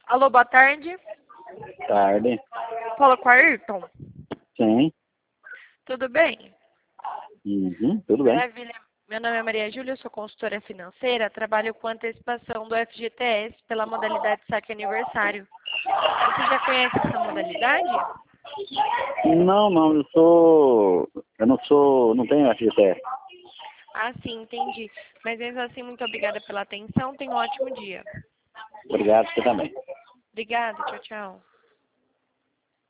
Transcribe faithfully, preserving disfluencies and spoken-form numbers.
Alô, boa tarde. Tarde. Fala com o Ayrton. Sim. Tudo bem? Uhum, tudo bem. Maravilha. Meu nome é Maria Júlia, eu sou consultora financeira, trabalho com antecipação do F G T S pela modalidade saque aniversário. Você já conhece essa modalidade? Não, não, eu sou. Eu não sou. Não tenho F G T S. Ah, sim, entendi. Mas mesmo assim, muito obrigada pela atenção. Tenha um ótimo dia. Obrigado, você também. Obrigada, tchau, tchau.